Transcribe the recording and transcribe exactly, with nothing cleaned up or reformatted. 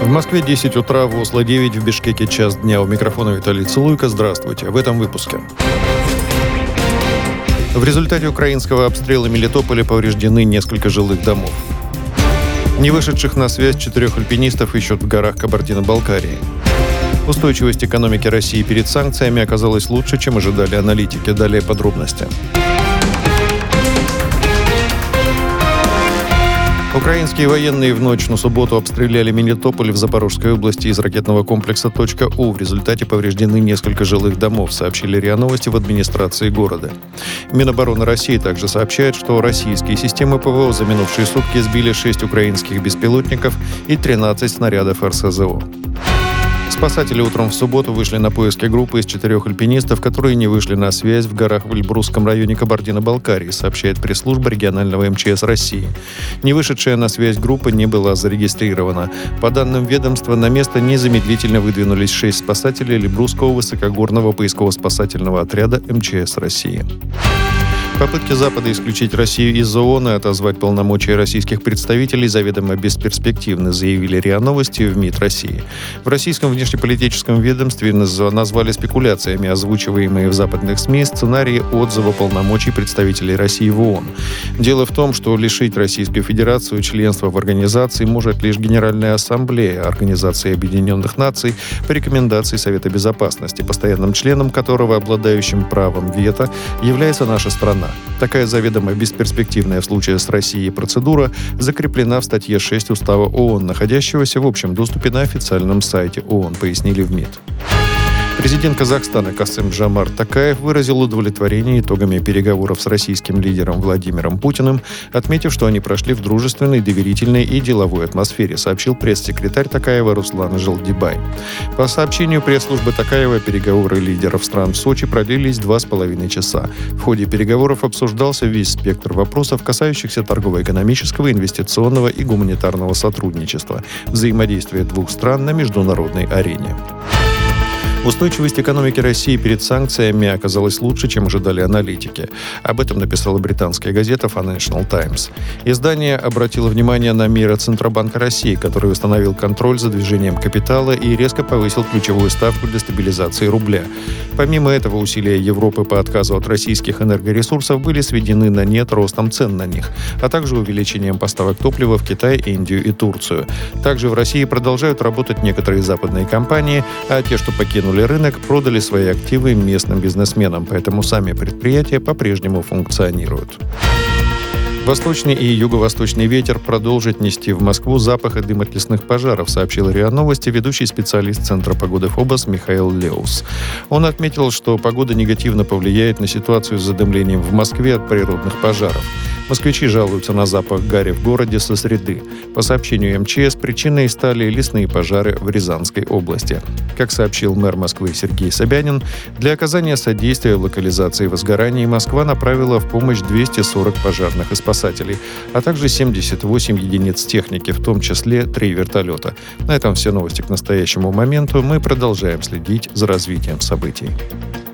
В Москве десять утра, в Осло девять, в Бишкеке час дня. У микрофона Виталий Цилуйко. Здравствуйте. В этом выпуске. В результате украинского обстрела Мелитополя повреждены несколько жилых домов. Не вышедших на связь четырех альпинистов ищут в горах Кабардино-Балкарии. Устойчивость экономики России перед санкциями оказалась лучше, чем ожидали аналитики. Далее подробности. Украинские военные в ночь на субботу обстреляли Мелитополь в Запорожской области из ракетного комплекса «Точка-У». В результате повреждены несколько жилых домов, сообщили РИА Новости в администрации города. Минобороны России также сообщает, что российские системы ПВО за минувшие сутки сбили шесть украинских беспилотников и тринадцать снарядов эр эс зэ о. Спасатели утром в субботу вышли на поиски группы из четырех альпинистов, которые не вышли на связь в горах в Эльбрусском районе Кабардино-Балкарии, сообщает пресс-служба регионального эм че эс России. Не вышедшая на связь группа не была зарегистрирована. По данным ведомства, на место незамедлительно выдвинулись шесть спасателей Эльбрусского высокогорного поисково-спасательного отряда эм че эс России. Попытки Запада исключить Россию из ООН и отозвать полномочия российских представителей заведомо бесперспективны, заявили РИА Новости в МИД России. В российском внешнеполитическом ведомстве назвали спекуляциями озвучиваемые в западных СМИ сценарии отзыва полномочий представителей России в ООН. Дело в том, что лишить Российскую Федерацию членства в организации может лишь Генеральная Ассамблея Организации Объединенных Наций по рекомендации Совета Безопасности, постоянным членом которого, обладающим правом вето, является наша страна. Такая заведомо бесперспективная в случае с Россией процедура закреплена в статье шесть Устава ООН, находящегося в общем доступе на официальном сайте ООН, пояснили в МИД. Президент Казахстана Касым-Жомарт Токаев выразил удовлетворение итогами переговоров с российским лидером Владимиром Путиным, отметив, что они прошли в дружественной, доверительной и деловой атмосфере, сообщил пресс-секретарь Токаева Руслан Желдибай. По сообщению пресс-службы Токаева, переговоры лидеров стран в Сочи продлились два с половиной часа. В ходе переговоров обсуждался весь спектр вопросов, касающихся торгово-экономического, инвестиционного и гуманитарного сотрудничества, взаимодействия двух стран на международной арене. Устойчивость экономики России перед санкциями оказалась лучше, чем ожидали аналитики. Об этом написала британская газета Financial Times. Издание обратило внимание на меры Центробанка России, который установил контроль за движением капитала и резко повысил ключевую ставку для стабилизации рубля. Помимо этого, усилия Европы по отказу от российских энергоресурсов были сведены на нет ростом цен на них, а также увеличением поставок топлива в Китай, Индию и Турцию. Также в России продолжают работать некоторые западные компании, а те, что покинули рынок, продали свои активы местным бизнесменам, поэтому сами предприятия по-прежнему функционируют. Восточный и юго-восточный ветер продолжит нести в Москву запах и дым от лесных пожаров, сообщил РИА Новости ведущий специалист Центра погоды ФОБОС Михаил Леус. Он отметил, что погода негативно повлияет на ситуацию с задымлением в Москве от природных пожаров. Москвичи жалуются на запах гари в городе со среды. По сообщению эм че эс, причиной стали лесные пожары в Рязанской области. Как сообщил мэр Москвы Сергей Собянин, для оказания содействия в локализации возгораний Москва направила в помощь двести сорок пожарных и спасателей, а также семьдесят восемь единиц техники, в том числе три вертолета. На этом все новости к настоящему моменту. Мы продолжаем следить за развитием событий.